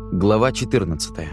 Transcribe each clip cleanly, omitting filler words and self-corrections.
Глава 14.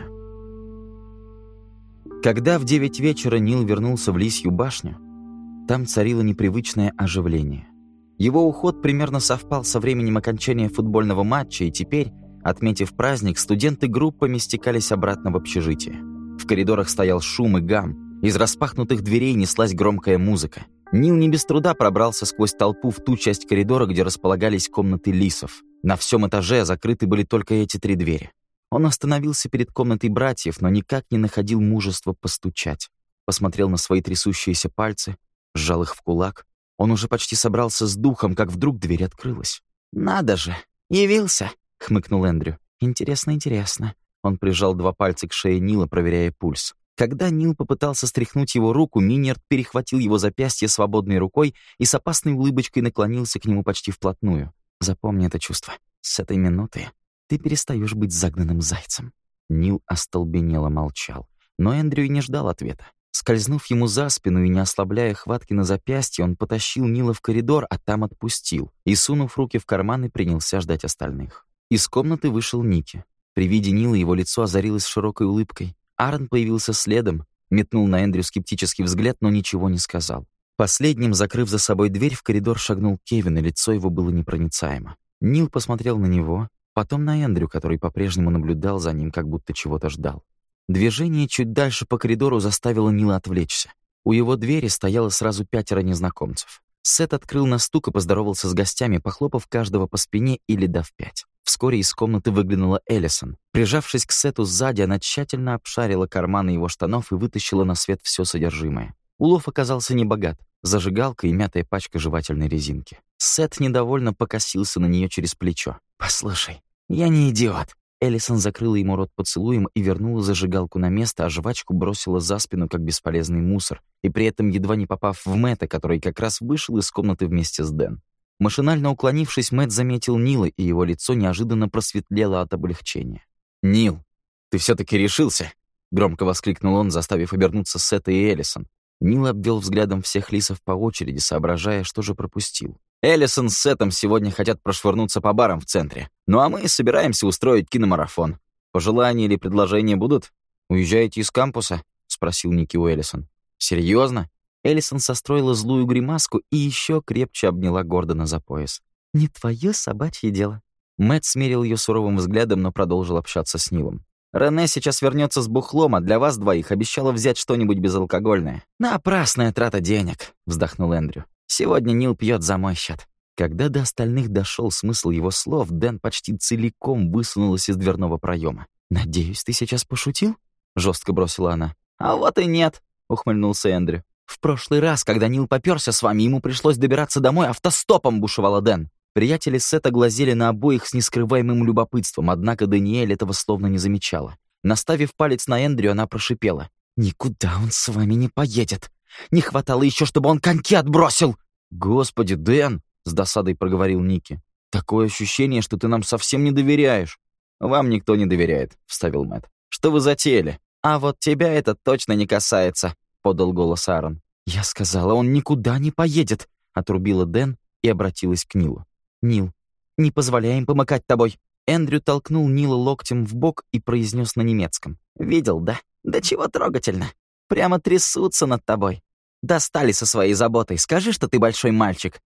Когда в 9 вечера Нил вернулся в Лисью башню, там царило непривычное оживление. Его уход примерно совпал со временем окончания футбольного матча, и теперь, отметив праздник, студенты группами стекались обратно в общежитие. В коридорах стоял шум и гам, из распахнутых дверей неслась громкая музыка. Нил не без труда пробрался сквозь толпу в ту часть коридора, где располагались комнаты лисов. На всем этаже закрыты были только эти 3 двери. Он остановился перед комнатой братьев, но никак не находил мужества постучать. Посмотрел на свои трясущиеся пальцы, сжал их в кулак. Он уже почти собрался с духом, как вдруг дверь открылась. «Надо же! Явился!» — хмыкнул Эндрю. «Интересно, интересно». Он прижал 2 пальца к шее Нила, проверяя пульс. Когда Нил попытался стряхнуть его руку, Миньярд перехватил его запястье свободной рукой и с опасной улыбочкой наклонился к нему почти вплотную. «Запомни это чувство. С этой минуты ты перестаешь быть загнанным зайцем». Нил остолбенело молчал, но Эндрю и не ждал ответа. Скользнув ему за спину и не ослабляя хватки на запястье, он потащил Нила в коридор, а там отпустил, и, сунув руки в карманы, принялся ждать остальных. Из комнаты вышел Ники. При виде Нила его лицо озарилось широкой улыбкой. Аарон появился следом, метнул на Эндрю скептический взгляд, но ничего не сказал. Последним, закрыв за собой дверь, в коридор шагнул Кевин, и лицо его было непроницаемо. Нил посмотрел на него, потом на Эндрю, который по-прежнему наблюдал за ним, как будто чего-то ждал. Движение чуть дальше по коридору заставило Нила отвлечься. У его двери стояло сразу 5 незнакомцев. Сет открыл на стук и поздоровался с гостями, похлопав каждого по спине или дав 5. Вскоре из комнаты выглянула Эллисон. Прижавшись к Сету сзади, она тщательно обшарила карманы его штанов и вытащила на свет все содержимое. Улов оказался небогат. Зажигалка и мятая пачка жевательной резинки. Сет недовольно покосился на нее через плечо. «Послушай, я не идиот». Эллисон закрыла ему рот поцелуем и вернула зажигалку на место, а жвачку бросила за спину, как бесполезный мусор, и при этом едва не попав в Мэтта, который как раз вышел из комнаты вместе с Дэн. Машинально уклонившись, Мэтт заметил Нила, и его лицо неожиданно просветлело от облегчения. «Нил, ты все-таки решился?» — громко воскликнул он, заставив обернуться Сета и Эллисон. Нил обвел взглядом всех лисов по очереди, соображая, что же пропустил. «Эллисон с Сетом сегодня хотят прошвырнуться по барам в центре. Ну а мы собираемся устроить киномарафон. Пожелания или предложения будут? Уезжаете из кампуса?» — спросил Ники у Эллисон. «Серьезно?» Эллисон состроила злую гримаску и еще крепче обняла Гордона за пояс. «Не твое собачье дело». Мэтт смерил ее суровым взглядом, но продолжил общаться с Нилом. «Рене сейчас вернется с бухлом, а для вас двоих обещала взять что-нибудь безалкогольное». «Напрасная трата денег», — вздохнул Эндрю. «Сегодня Нил пьет за мой счет». Когда до остальных дошел смысл его слов, Дэн почти целиком высунулась из дверного проема. «Надеюсь, ты сейчас пошутил?» — жестко бросила она. «А вот и нет», — ухмыльнулся Эндрю. «В прошлый раз, когда Нил попёрся с вами, ему пришлось добираться домой автостопом», — бушевала Дэн. Приятели Сета глазели на обоих с нескрываемым любопытством, однако Даниэль этого словно не замечала. Наставив палец на Эндрю, она прошипела. «Никуда он с вами не поедет. Не хватало еще, чтобы он коньки отбросил!» «Господи, Дэн!» — с досадой проговорил Ники. «Такое ощущение, что ты нам совсем не доверяешь». «Вам никто не доверяет», — вставил Мэтт. «Что вы затеяли?» «А вот тебя это точно не касается», — подал голос Аарон. «Я сказала, он никуда не поедет», — отрубила Дэн и обратилась к Нилу. «Нил, не позволяй им помыкать тобой». Эндрю толкнул Нила локтем в бок и произнес на немецком. «Видел, да? Да чего трогательно. Прямо трясутся над тобой. Достали со своей заботой. Скажи, что ты большой мальчик».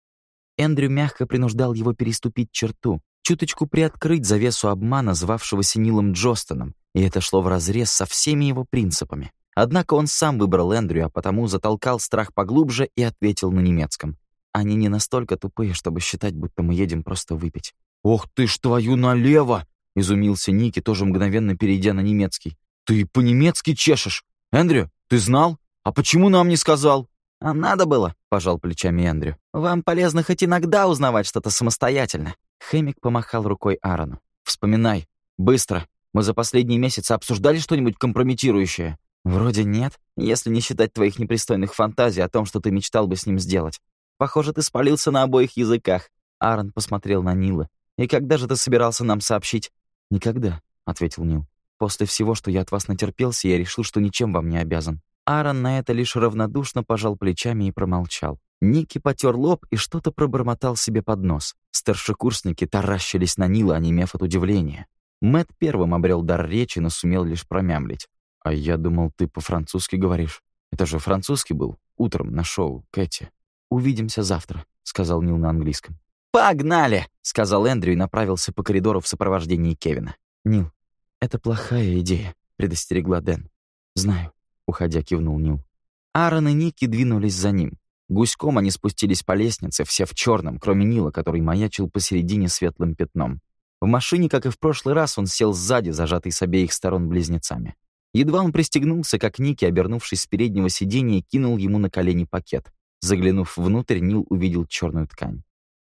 Эндрю мягко принуждал его переступить черту, чуточку приоткрыть завесу обмана, звавшегося Нилом Джостоном, и это шло вразрез со всеми его принципами. Однако он сам выбрал Эндрю, а потому затолкал страх поглубже и ответил на немецком. «Они не настолько тупые, чтобы считать, будто мы едем просто выпить». «Ох ты ж твою налево!» — изумился Ники, тоже мгновенно перейдя на немецкий. «Ты по-немецки чешешь? Эндрю, ты знал? А почему нам не сказал?» «А надо было», — пожал плечами Эндрю. «Вам полезно хоть иногда узнавать что-то самостоятельно». Хэмик помахал рукой Аарону. «Вспоминай. Быстро. Мы за последние месяцы обсуждали что-нибудь компрометирующее?» «Вроде нет, если не считать твоих непристойных фантазий о том, что ты мечтал бы с ним сделать. Похоже, ты спалился на обоих языках». Аарон посмотрел на Нила. «И когда же ты собирался нам сообщить?» «Никогда», — ответил Нил. «После всего, что я от вас натерпелся, я решил, что ничем вам не обязан». Аарон на это лишь равнодушно пожал плечами и промолчал. Ники потер лоб и что-то пробормотал себе под нос. Старшекурсники таращились на Нила, онемев от удивления. Мэтт первым обрел дар речи, но сумел лишь промямлить. «А я думал, ты по-французски говоришь. Это же французский был. Утром на шоу, Кэти». «Увидимся завтра», — сказал Нил на английском. «Погнали!» — сказал Эндрю и направился по коридору в сопровождении Кевина. «Нил, это плохая идея», — предостерегла Дэн. «Знаю», — уходя кивнул Нил. Аарон и Ники двинулись за ним. Гуськом они спустились по лестнице, все в черном, кроме Нила, который маячил посередине светлым пятном. В машине, как и в прошлый раз, он сел сзади, зажатый с обеих сторон близнецами. Едва он пристегнулся, как Ники, обернувшись с переднего сиденья, кинул ему на колени пакет. Заглянув внутрь, Нил увидел черную ткань.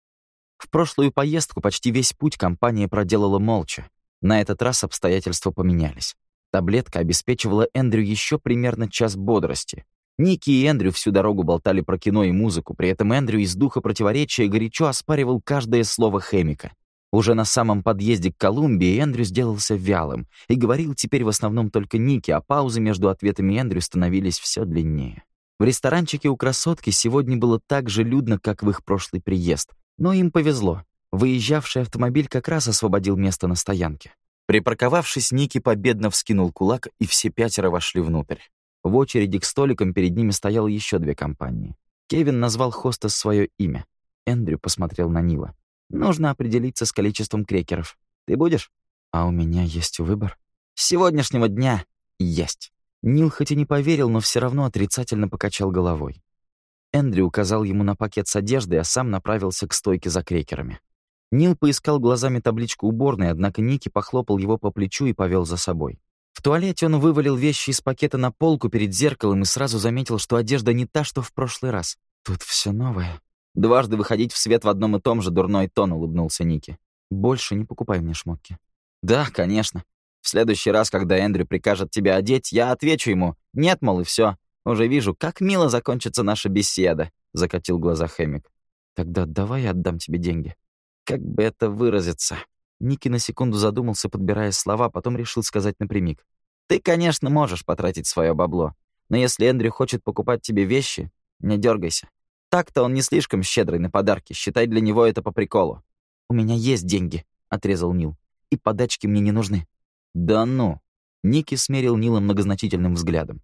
В прошлую поездку почти весь путь компания проделала молча. На этот раз обстоятельства поменялись. Таблетка обеспечивала Эндрю еще примерно час бодрости. Ники и Эндрю всю дорогу болтали про кино и музыку, при этом Эндрю из духа противоречия горячо оспаривал каждое слово Хэмика. Уже на самом подъезде к Колумбии Эндрю сделался вялым и говорил теперь в основном только Ники, а паузы между ответами Эндрю становились все длиннее. В ресторанчике у «Красотки» сегодня было так же людно, как в их прошлый приезд. Но им повезло. Выезжавший автомобиль как раз освободил место на стоянке. Припарковавшись, Ники победно вскинул кулак, и все пятеро вошли внутрь. В очереди к столикам перед ними стояло еще две компании. Кевин назвал хостес свое имя. Эндрю посмотрел на Нила. «Нужно определиться с количеством крекеров. Ты будешь?» «А у меня есть выбор». «С сегодняшнего дня есть». Нил хоть и не поверил, но все равно отрицательно покачал головой. Эндрю указал ему на пакет с одеждой, а сам направился к стойке за крекерами. Нил поискал глазами табличку уборной, однако Ники похлопал его по плечу и повел за собой. В туалете он вывалил вещи из пакета на полку перед зеркалом и сразу заметил, что одежда не та, что в прошлый раз. Тут все новое. «Дважды выходить в свет в одном и том же дурной тон», — улыбнулся Ники. «Больше не покупай мне шмотки». «Да, конечно. В следующий раз, когда Эндрю прикажет тебя одеть, я отвечу ему: нет, мол, и все. Уже вижу, как мило закончится наша беседа», — закатил глаза Хэмик. «Тогда давай я отдам тебе деньги». Как бы это выразиться? Ники на секунду задумался, подбирая слова, потом решил сказать напрямик. «Ты, конечно, можешь потратить свое бабло, но если Эндрю хочет покупать тебе вещи, не дергайся. Так-то он не слишком щедрый на подарки, считай, для него это по приколу». «У меня есть деньги», — отрезал Нил, — «и подачки мне не нужны». «Да ну!» — Ники смерил Нила многозначительным взглядом.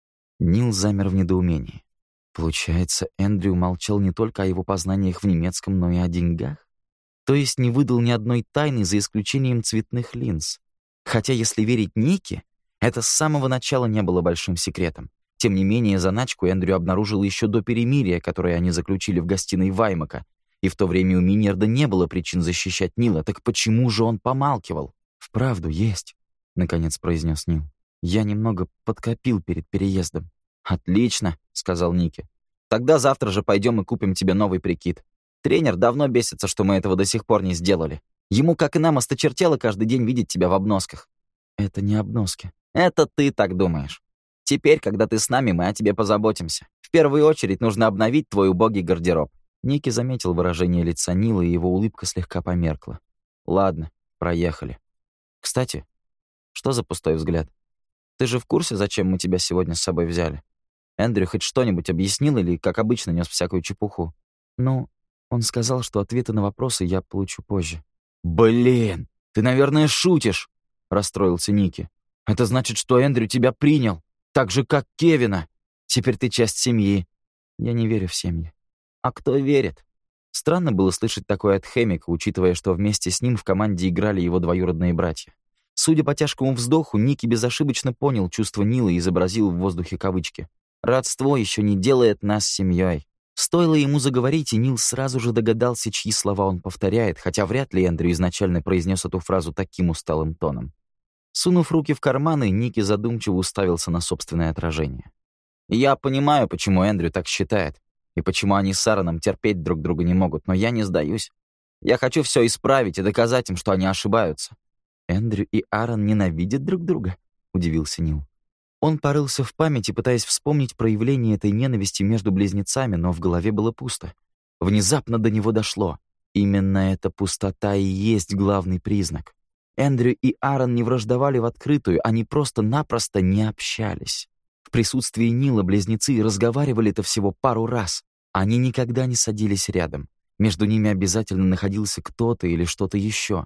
Нил замер в недоумении. Получается, Эндрю молчал не только о его познаниях в немецком, но и о деньгах? То есть не выдал ни одной тайны, за исключением цветных линз. Хотя, если верить Нике, это с самого начала не было большим секретом. Тем не менее, заначку Эндрю обнаружил еще до перемирия, которое они заключили в гостиной Ваймака. И в то время у Миньерда не было причин защищать Нила, так почему же он помалкивал? «Вправду есть», — наконец произнес Нил. «Я немного подкопил перед переездом». «Отлично», — сказал Ники. «Тогда завтра же пойдем и купим тебе новый прикид. Тренер давно бесится, что мы этого до сих пор не сделали. Ему, как и нам, осточертело каждый день видеть тебя в обносках». «Это не обноски». «Это ты так думаешь. Теперь, когда ты с нами, мы о тебе позаботимся. В первую очередь нужно обновить твой убогий гардероб». Ники заметил выражение лица Нила, и его улыбка слегка померкла. «Ладно, проехали. Кстати, что за пустой взгляд? Ты же в курсе, зачем мы тебя сегодня с собой взяли? Эндрю хоть что-нибудь объяснил или, как обычно, нес всякую чепуху?» «Ну, он сказал, что ответы на вопросы я получу позже». «Блин, ты, наверное, шутишь», — расстроился Ники. «Это значит, что Эндрю тебя принял, так же, как Кевина. Теперь ты часть семьи». «Я не верю в семьи». «А кто верит?» Странно было слышать такое от Хэмика, учитывая, что вместе с ним в команде играли его двоюродные братья. Судя по тяжкому вздоху, Ники безошибочно понял чувство Нила и изобразил в воздухе кавычки. «Родство еще не делает нас семьей». Стоило ему заговорить, и Нил сразу же догадался, чьи слова он повторяет, хотя вряд ли Эндрю изначально произнес эту фразу таким усталым тоном. Сунув руки в карманы, Ники задумчиво уставился на собственное отражение. «Я понимаю, почему Эндрю так считает, и почему они с Аароном терпеть друг друга не могут, но я не сдаюсь. Я хочу все исправить и доказать им, что они ошибаются». «Эндрю и Аарон ненавидят друг друга?» — удивился Нил. Он порылся в памяти, пытаясь вспомнить проявление этой ненависти между близнецами, но в голове было пусто. Внезапно до него дошло. Именно эта пустота и есть главный признак. Эндрю и Аарон не враждовали в открытую, они просто-напросто не общались. В присутствии Нила близнецы разговаривали-то всего пару раз. Они никогда не садились рядом. Между ними обязательно находился кто-то или что-то еще.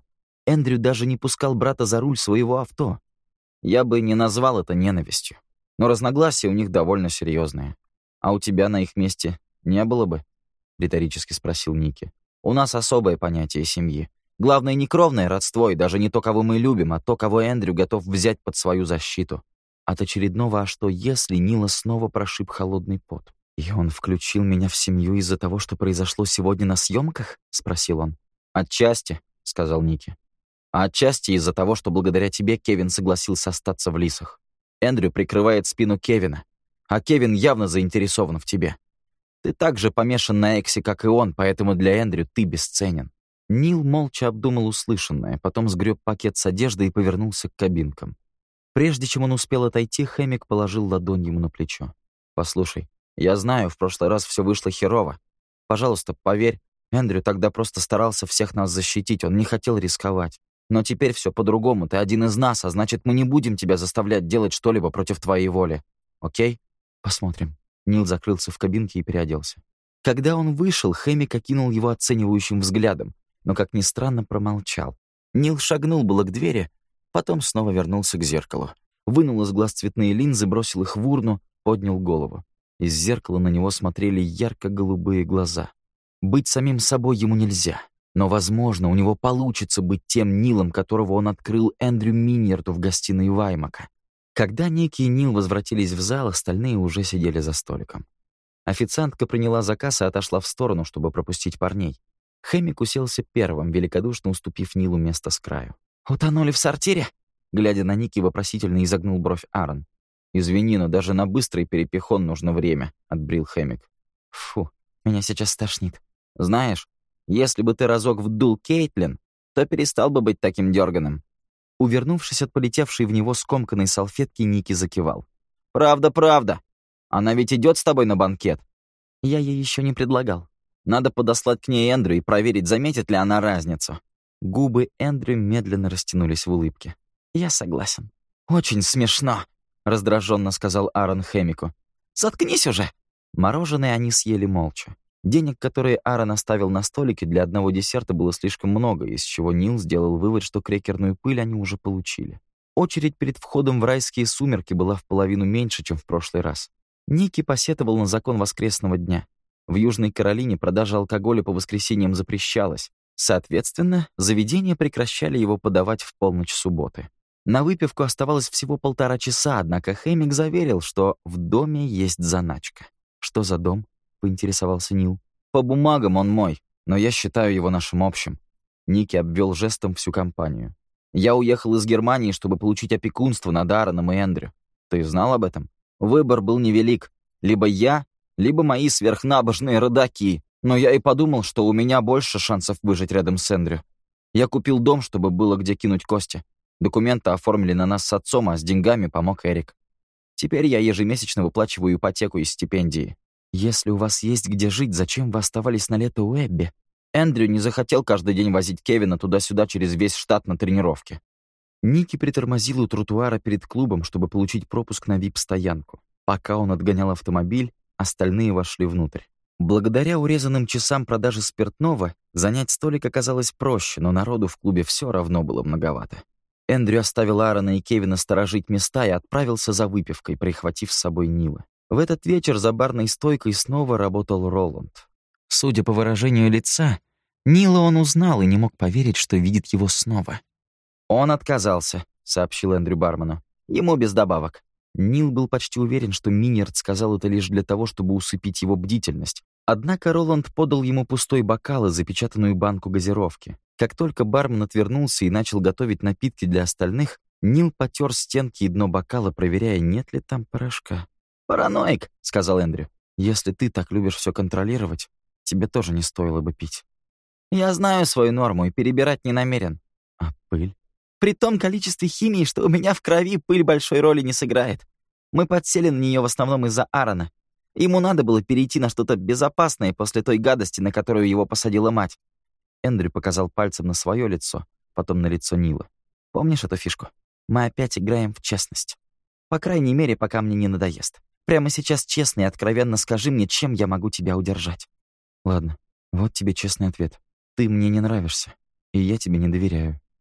Эндрю даже не пускал брата за руль своего авто. Я бы не назвал это ненавистью, но разногласия у них довольно серьезные. А у тебя на их месте не было бы? Риторически спросил Ники. У нас особое понятие семьи. Главное не кровное родство и даже не то, кого мы любим, а то, кого Эндрю готов взять под свою защиту. От очередного «а что если» Нила снова прошиб холодный пот. «И он включил меня в семью из-за того, что произошло сегодня на съемках?» — спросил он. «Отчасти», — сказал Ники. «А отчасти из-за того, что благодаря тебе Кевин согласился остаться в Лисах. Эндрю прикрывает спину Кевина, а Кевин явно заинтересован в тебе. Ты так же помешан на Эксе, как и он, поэтому для Эндрю ты бесценен». Нил молча обдумал услышанное, потом сгреб пакет с одеждой и повернулся к кабинкам. Прежде чем он успел отойти, Хэмик положил ладонь ему на плечо. «Послушай, я знаю, в прошлый раз все вышло херово. Пожалуйста, поверь, Эндрю тогда просто старался всех нас защитить, он не хотел рисковать. Но теперь все по-другому, ты один из нас, а значит, мы не будем тебя заставлять делать что-либо против твоей воли. Окей? Посмотрим». Нил закрылся в кабинке и переоделся. Когда он вышел, Хэмик окинул его оценивающим взглядом, но, как ни странно, промолчал. Нил шагнул было к двери, потом снова вернулся к зеркалу. Вынул из глаз цветные линзы, бросил их в урну, поднял голову. Из зеркала на него смотрели ярко-голубые глаза. Быть самим собой ему нельзя. Но, возможно, у него получится быть тем Нилом, которого он открыл Эндрю Миньерту в гостиной Ваймака. Когда Ники и Нил возвратились в зал, остальные уже сидели за столиком. Официантка приняла заказ и отошла в сторону, чтобы пропустить парней. Хэмик уселся первым, великодушно уступив Нилу место с краю. «Утонули в сортире?» Глядя на Ники, вопросительно изогнул бровь Аарон. «Извини, но даже на быстрый перепихон нужно время», — отбрил Хэмик. «Фу, меня сейчас стошнит. Знаешь, если бы ты разок вдул Кейтлин, то перестал бы быть таким дерганым». Увернувшись от полетевшей в него скомканной салфетки, Ники закивал. «Правда, правда. Она ведь идет с тобой на банкет?» «Я ей еще не предлагал. Надо подослать к ней Эндрю и проверить, заметит ли она разницу». Губы Эндрю медленно растянулись в улыбке. «Я согласен». «Очень смешно», — раздраженно сказал Аарон Хэмику. «Заткнись уже!» Мороженое они съели молча. Денег, которые Аарон оставил на столике, для одного десерта было слишком много, из чего Нил сделал вывод, что крекерную пыль они уже получили. Очередь перед входом в райские сумерки была в половину меньше, чем в прошлый раз. Ники посетовал на закон воскресного дня. В Южной Каролине продажа алкоголя по воскресеньям запрещалась. Соответственно, заведения прекращали его подавать в полночь субботы. На выпивку оставалось всего 1,5 часа, однако Хэмик заверил, что в доме есть заначка. «Что за дом?» — поинтересовался Нил. «По бумагам он мой, но я считаю его нашим общим». Ники обвел жестом всю компанию. «Я уехал из Германии, чтобы получить опекунство над Аароном и Эндрю. Ты знал об этом? Выбор был невелик. Либо я, либо мои сверхнабожные родаки. Но я и подумал, что у меня больше шансов выжить рядом с Эндрю. Я купил дом, чтобы было где кинуть кости. Документы оформили на нас с отцом, а с деньгами помог Эрик. Теперь я ежемесячно выплачиваю ипотеку из стипендии. Если у вас есть где жить, зачем вы оставались на лето у Эбби? Эндрю не захотел каждый день возить Кевина туда-сюда через весь штат на тренировки». Ники притормозил у тротуара перед клубом, чтобы получить пропуск на вип-стоянку. Пока он отгонял автомобиль, остальные вошли внутрь. Благодаря урезанным часам продажи спиртного занять столик оказалось проще, но народу в клубе все равно было многовато. Эндрю оставил Аарона и Кевина сторожить места и отправился за выпивкой, прихватив с собой Нила. В этот вечер за барной стойкой снова работал Роланд. Судя по выражению лица, Нила он узнал и не мог поверить, что видит его снова. «Он отказался», — сообщил Эндрю бармену. «Ему без добавок». Нил был почти уверен, что Миньерт сказал это лишь для того, чтобы усыпить его бдительность. Однако Роланд подал ему пустой бокал и запечатанную банку газировки. Как только бармен отвернулся и начал готовить напитки для остальных, Нил потер стенки и дно бокала, проверяя, нет ли там порошка. «Параноик», — сказал Эндрю. «Если ты так любишь все контролировать, тебе тоже не стоило бы пить». «Я знаю свою норму и перебирать не намерен». «А пыль?» «При том количестве химии, что у меня в крови, пыль большой роли не сыграет. Мы подсели на нее в основном из-за Аарона. Ему надо было перейти на что-то безопасное после той гадости, на которую его посадила мать». Эндрю показал пальцем на свое лицо, потом на лицо Нила. «Помнишь эту фишку? Мы опять играем в честность. По крайней мере, пока мне не надоест. Прямо сейчас честно и откровенно скажи мне, чем я могу тебя удержать». «Ладно, вот тебе честный ответ. Ты мне не нравишься, и я тебе не доверяю».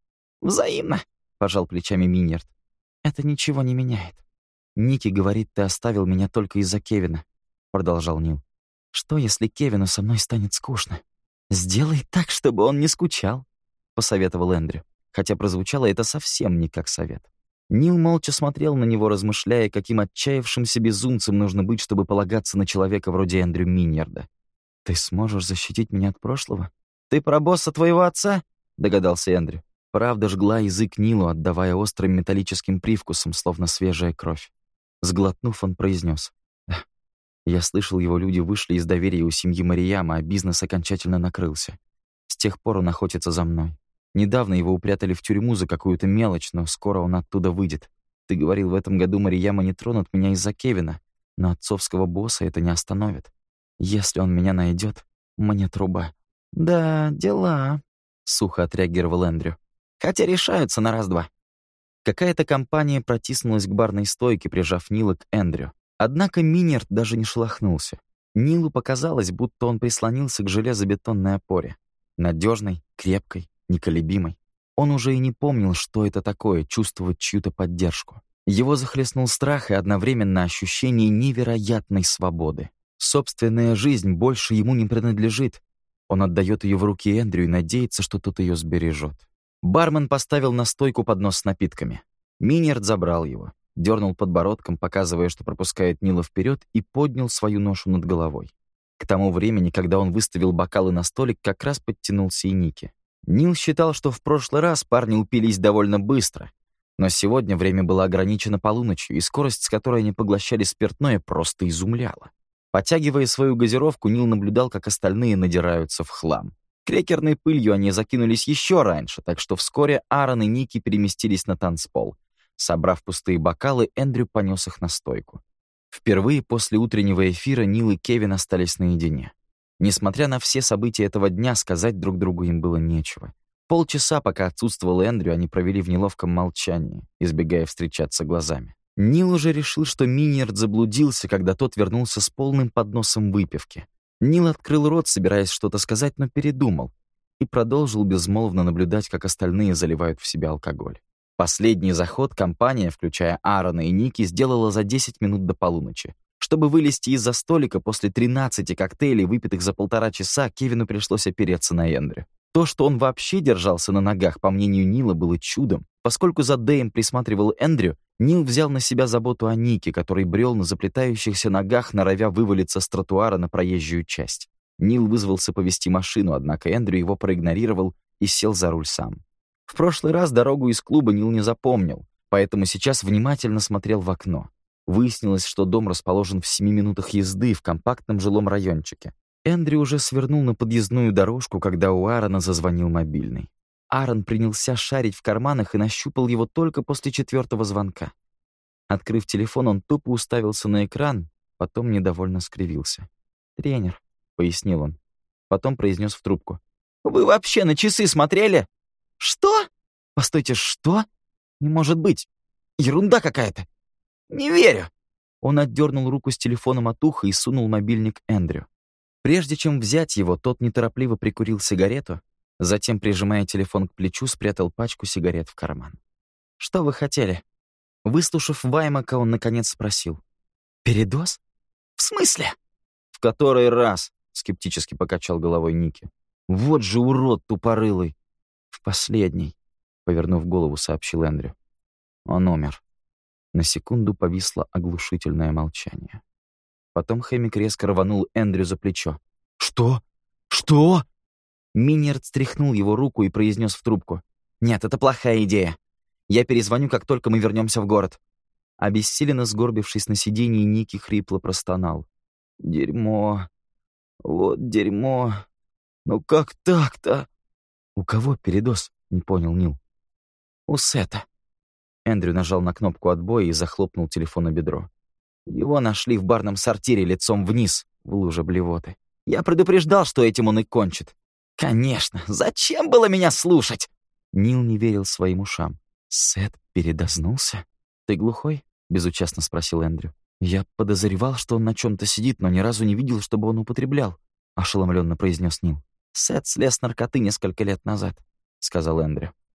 «Взаимно», — пожал плечами Миньярд. «Это ничего не меняет. Ники говорит, ты оставил меня только из-за Кевина», — продолжал Нил. «Что, если Кевину со мной станет скучно? Сделай так, чтобы он не скучал», — посоветовал Эндрю, хотя прозвучало это совсем не как совет. Нил молча смотрел на него, размышляя, каким отчаявшимся безумцем нужно быть, чтобы полагаться на человека вроде Эндрю Миньярда. «Ты сможешь защитить меня от прошлого?» «Ты про босса твоего отца?» — догадался Эндрю. Правда жгла язык Нилу, отдавая острым металлическим привкусом, словно свежая кровь. Сглотнув, он произнес: «Да, я слышал, его люди вышли из доверия у семьи Марияма, а бизнес окончательно накрылся. С тех пор он охотится за мной. Недавно его упрятали в тюрьму за какую-то мелочь, но скоро он оттуда выйдет. Ты говорил, в этом году Марияма не тронут меня из-за Кевина, но отцовского босса это не остановит. Если он меня найдет, мне труба». «Да, дела», — сухо отреагировал Эндрю. «Хотя решаются на раз-два». Какая-то компания протиснулась к барной стойке, прижав Нила к Эндрю. Однако Миньярд даже не шелохнулся. Нилу показалось, будто он прислонился к железобетонной опоре. Надежной, крепкой, неколебимой. Он уже и не помнил, что это такое — чувствовать чью-то поддержку. Его захлестнул страх и одновременно ощущение невероятной свободы. Собственная жизнь больше ему не принадлежит. Он отдает ее в руки Эндрю и надеется, что тот ее сбережет. Бармен поставил на стойку поднос с напитками. Миньярд забрал его, дернул подбородком, показывая, что пропускает Нила вперед, и поднял свою ношу над головой. К тому времени, когда он выставил бокалы на столик, как раз подтянулся и Ники. Нил считал, что в прошлый раз парни упились довольно быстро, но сегодня время было ограничено полуночью, и скорость, с которой они поглощали спиртное, просто изумляла. Потягивая свою газировку, Нил наблюдал, как остальные надираются в хлам. Крекерной пылью они закинулись еще раньше, так что вскоре Аарон и Ники переместились на танцпол. Собрав пустые бокалы, Эндрю понес их на стойку. Впервые после утреннего эфира Нил и Кевин остались наедине. Несмотря на все события этого дня, сказать друг другу им было нечего. Полчаса, пока отсутствовал Эндрю, они провели в неловком молчании, избегая встречаться глазами. Нил уже решил, что Миньярд заблудился, когда тот вернулся с полным подносом выпивки. Нил открыл рот, собираясь что-то сказать, но передумал и продолжил безмолвно наблюдать, как остальные заливают в себя алкоголь. Последний заход компания, включая Аарона и Ники, сделала за 10 минут до полуночи. Чтобы вылезти из-за столика после 13 коктейлей, выпитых за 1,5 часа, Кевину пришлось опереться на Эндрю. То, что он вообще держался на ногах, по мнению Нила, было чудом. Поскольку за Дэем присматривал Эндрю, Нил взял на себя заботу о Нике, который брел на заплетающихся ногах, норовя вывалиться с тротуара на проезжую часть. Нил вызвался повезти машину, однако Эндрю его проигнорировал и сел за руль сам. В прошлый раз дорогу из клуба Нил не запомнил, поэтому сейчас внимательно смотрел в окно. Выяснилось, что дом расположен в 7 минутах езды в компактном жилом райончике. Эндрю уже свернул на подъездную дорожку, когда у Аарона зазвонил мобильный. Аарон принялся шарить в карманах и нащупал его только после 4-го звонка. Открыв телефон, он тупо уставился на экран, потом недовольно скривился. «Тренер», — пояснил он. Потом произнес в трубку: «Вы вообще на часы смотрели?» «Что? Постойте, что? Не может быть. Ерунда какая-то. Не верю». Он отдернул руку с телефоном от уха и сунул мобильник Эндрю. Прежде чем взять его, тот неторопливо прикурил сигарету, затем, прижимая телефон к плечу, спрятал пачку сигарет в карман. «Что вы хотели?» Выслушав Ваймака, он наконец спросил: «Передоз? В смысле?» «В который раз?» — скептически покачал головой Ники. «Вот же урод тупорылый!» «В последний», — повернув голову, сообщил Эндрю. «Он умер». На секунду повисло оглушительное молчание. Потом Хэмик резко рванул Эндрю за плечо. «Что? Что?» Миньярд стряхнул его руку и произнес в трубку: «Нет, это плохая идея. Я перезвоню, как только мы вернемся в город». Обессиленно сгорбившись на сиденье, Ники хрипло простонал: «Дерьмо. Вот дерьмо. Ну как так-то?» «У кого передоз?» — не понял Нил. «У Сета». Эндрю нажал на кнопку отбоя и захлопнул телефон о бедро. «Его нашли в барном сортире лицом вниз, в луже блевоты. Я предупреждал, что этим он и кончит». «Конечно! Зачем было меня слушать?» Нил не верил своим ушам. «Сет передознулся? Ты глухой?» — безучастно спросил Эндрю. «Я подозревал, что он на чем-то сидит, но ни разу не видел, чтобы он употреблял», — ошеломленно произнес Нил. «Сет слез с наркоты несколько лет назад», — сказал Эндрю.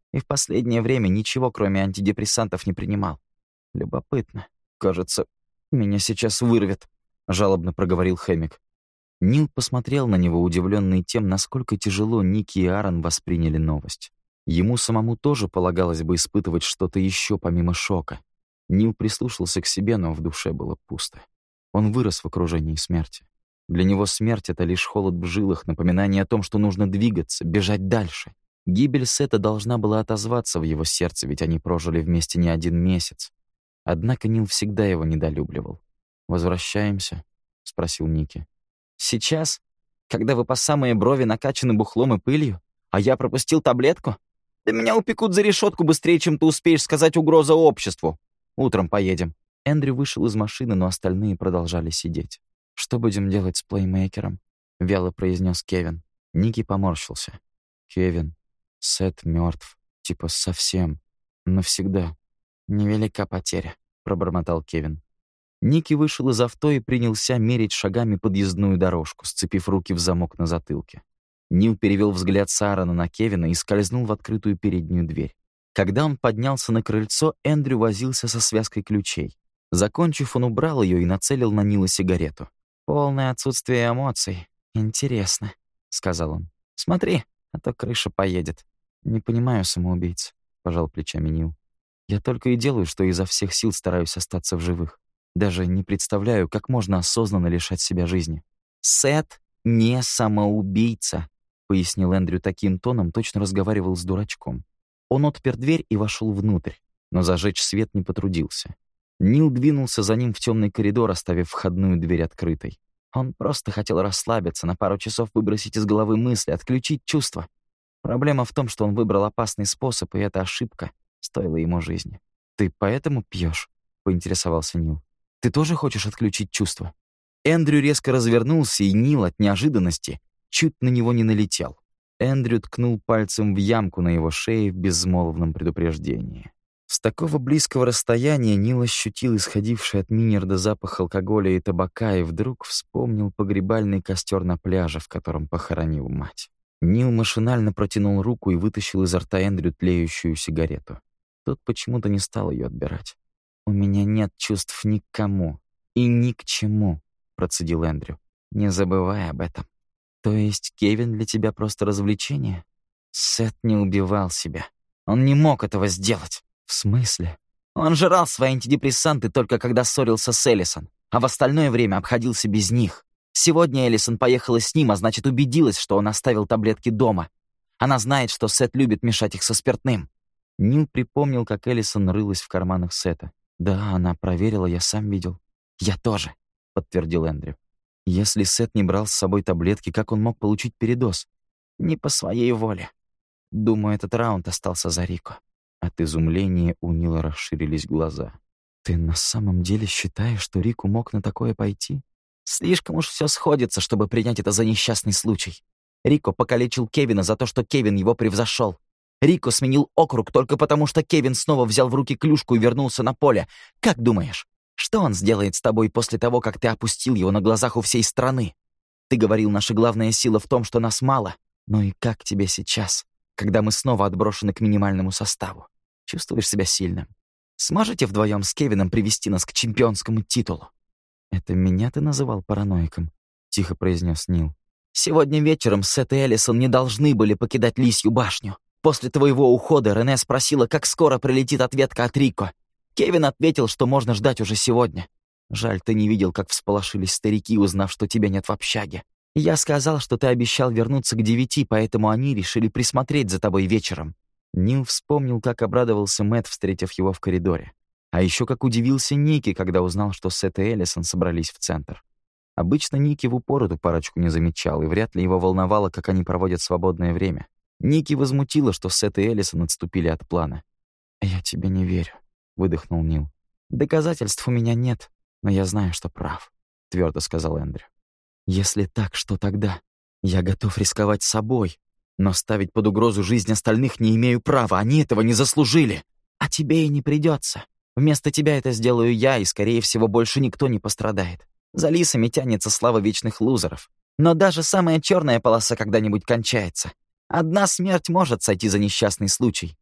И в последнее время ничего, кроме антидепрессантов, не принимал. Любопытно. Кажется, меня сейчас вырвет, жалобно проговорил Хэмик. Нил посмотрел на него, удивленный тем, насколько тяжело Ники и Аарон восприняли новость. Ему самому тоже полагалось бы испытывать что-то еще помимо шока. Нил прислушался к себе, но в душе было пусто. Он вырос в окружении смерти. Для него смерть — это лишь холод в жилах, напоминание о том, что нужно двигаться, бежать дальше. Гибель Сета должна была отозваться в его сердце, ведь они прожили вместе не один месяц. Однако Нил всегда его недолюбливал. «Возвращаемся?» — спросил Ники. «Сейчас? Когда вы по самые брови накачаны бухлом и пылью? А я пропустил таблетку? Да меня упекут за решетку быстрее, чем ты успеешь сказать угроза обществу. Утром поедем». Эндрю вышел из машины, но остальные продолжали сидеть. «Что будем делать с плеймейкером?» — вяло произнес Кевин. Ники поморщился. «Кевин, Сет мертв, типа совсем, навсегда». «Невелика потеря», — пробормотал Кевин. Ники вышел из авто и принялся мерить шагами подъездную дорожку, сцепив руки в замок на затылке. Нил перевел взгляд с Аарона на Кевина и скользнул в открытую переднюю дверь. Когда он поднялся на крыльцо, Эндрю возился со связкой ключей. Закончив, он убрал ее и нацелил на Нила сигарету. «Полное отсутствие эмоций. Интересно», — сказал он. «Смотри, а то крыша поедет». «Не понимаю, самоубийц», — пожал плечами Нил. «Я только и делаю, что изо всех сил стараюсь остаться в живых. Даже не представляю, как можно осознанно лишать себя жизни». «Сет не самоубийца», — пояснил Эндрю таким тоном, точно разговаривал с дурачком. Он отпер дверь и вошел внутрь, но зажечь свет не потрудился. Нил двинулся за ним в темный коридор, оставив входную дверь открытой. Он просто хотел расслабиться, на пару часов выбросить из головы мысли, отключить чувства. Проблема в том, что он выбрал опасный способ, и эта ошибка стоила ему жизни. «Ты поэтому пьешь?» — поинтересовался Нил. «Ты тоже хочешь отключить чувства?» Эндрю резко развернулся, и Нил от неожиданности чуть на него не налетел. Эндрю ткнул пальцем в ямку на его шее в безмолвном предупреждении. С такого близкого расстояния Нил ощутил исходивший от Минерда запах алкоголя и табака и вдруг вспомнил погребальный костер на пляже, в котором похоронил мать. Нил машинально протянул руку и вытащил изо рта Эндрю тлеющую сигарету. Тот почему-то не стал ее отбирать. «У меня нет чувств ни к кому и ни к чему», — процедил Эндрю. «Не забывай об этом». «То есть Кевин для тебя просто развлечение?» Сет не убивал себя. Он не мог этого сделать. «В смысле?» «Он жрал свои антидепрессанты только когда ссорился с Эллисон, а в остальное время обходился без них. Сегодня Эллисон поехала с ним, а значит, убедилась, что он оставил таблетки дома. Она знает, что Сет любит мешать их со спиртным». Нил припомнил, как Эллисон рылась в карманах Сета. «Да, она проверила, я сам видел». «Я тоже», — подтвердил Эндрю. «Если Сет не брал с собой таблетки, как он мог получить передоз?» «Не по своей воле. Думаю, этот раунд остался за Рико». От изумления у Нила расширились глаза. «Ты на самом деле считаешь, что Рику мог на такое пойти?» «Слишком уж все сходится, чтобы принять это за несчастный случай. Рико покалечил Кевина за то, что Кевин его превзошел. Рико сменил округ только потому, что Кевин снова взял в руки клюшку и вернулся на поле. Как думаешь, что он сделает с тобой после того, как ты опустил его на глазах у всей страны? Ты говорил, наша главная сила в том, что нас мало. Ну и как тебе сейчас, когда мы снова отброшены к минимальному составу? Чувствуешь себя сильным? Сможете вдвоем с Кевином привести нас к чемпионскому титулу?» «Это меня ты называл параноиком?» — тихо произнес Нил. «Сегодня вечером Сет и Эллисон не должны были покидать Лисью башню. После твоего ухода Рене спросила, как скоро прилетит ответка от Рико. Кевин ответил, что можно ждать уже сегодня. Жаль, ты не видел, как всполошились старики, узнав, что тебя нет в общаге. Я сказал, что ты обещал вернуться к 9, поэтому они решили присмотреть за тобой вечером». Нил вспомнил, как обрадовался Мэтт, встретив его в коридоре. А еще как удивился Ники, когда узнал, что Сет и Эллисон собрались в центр. Обычно Ники в упор эту парочку не замечал, и вряд ли его волновало, как они проводят свободное время. Ники возмутило, что Сет и Эллисон отступили от плана. «Я тебе не верю», — выдохнул Нил. «Доказательств у меня нет, но я знаю, что прав», — твердо сказал Эндрю. «Если так, что тогда? Я готов рисковать собой, но ставить под угрозу жизнь остальных не имею права, они этого не заслужили. А тебе и не придется. Вместо тебя это сделаю я, и, скорее всего, больше никто не пострадает. За лисами тянется слава вечных лузеров. Но даже самая черная полоса когда-нибудь кончается. Одна смерть может сойти за несчастный случай.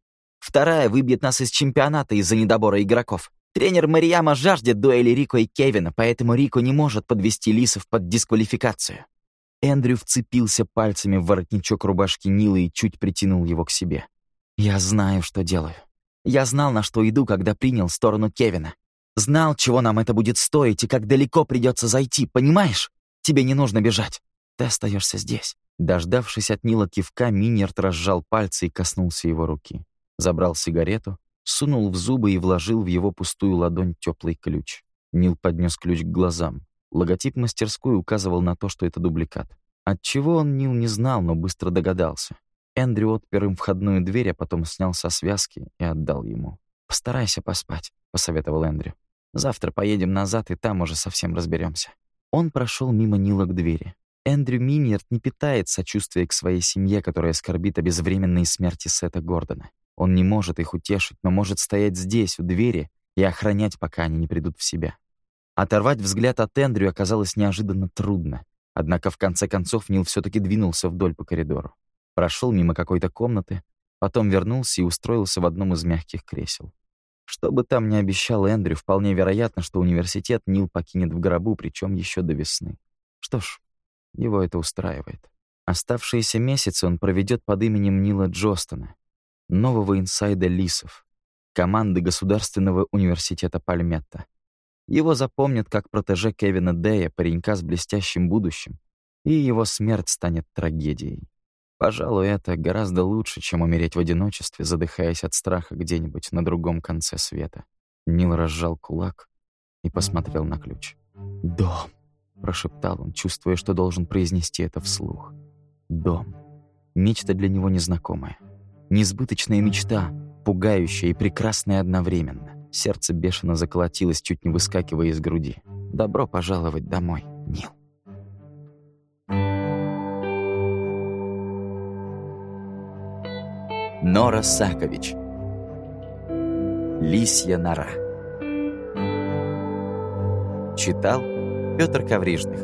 Вторая выбьет нас из чемпионата из-за недобора игроков. Тренер Марияма жаждет дуэли Рико и Кевина, поэтому Рико не может подвести лисов под дисквалификацию». Эндрю вцепился пальцами в воротничок рубашки Нила и чуть притянул его к себе. «Я знаю, что делаю. Я знал, на что иду, когда принял сторону Кевина. Знал, чего нам это будет стоить и как далеко придется зайти, понимаешь? Тебе не нужно бежать. Ты остаешься здесь». Дождавшись от Нила кивка, Миньярд разжал пальцы и коснулся его руки. Забрал сигарету, сунул в зубы и вложил в его пустую ладонь теплый ключ. Нил поднес ключ к глазам. Логотип мастерской указывал на то, что это дубликат. Отчего он, Нил не знал, но быстро догадался. Эндрю отпер им входную дверь, а потом снял со связки и отдал ему. «Постарайся поспать», — посоветовал Эндрю. «Завтра поедем назад, и там уже совсем разберемся». Он прошел мимо Нила к двери. Эндрю Миньярд не питает сочувствия к своей семье, которая скорбит о безвременной смерти Сета Гордона. Он не может их утешить, но может стоять здесь, у двери, и охранять, пока они не придут в себя. Оторвать взгляд от Эндрю оказалось неожиданно трудно. Однако в конце концов Нил все-таки двинулся вдоль по коридору. Прошел мимо какой-то комнаты, потом вернулся и устроился в одном из мягких кресел. Что бы там ни обещал Эндрю, вполне вероятно, что университет Нил покинет в гробу, причем еще до весны. Что ж, его это устраивает. Оставшиеся месяцы он проведет под именем Нила Джостона, нового инсайда лисов, команды Государственного университета Пальметта. Его запомнят как протеже Кевина Дэя, паренька с блестящим будущим, и его смерть станет трагедией. Пожалуй, это гораздо лучше, чем умереть в одиночестве, задыхаясь от страха где-нибудь на другом конце света. Нил разжал кулак и посмотрел на ключ. «Дом», — прошептал он, чувствуя, что должен произнести это вслух. «Дом». Нечто для него незнакомое. Несбыточная мечта, пугающая и прекрасная одновременно. Сердце бешено заколотилось, чуть не выскакивая из груди. «Добро пожаловать домой, Нил». Нора Сакович. «Лисья нора». Читал Петр Коврижных.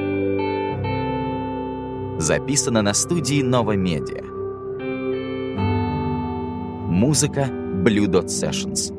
Записано на студии Нова Медиа. Музыка Blue Dot Sessions.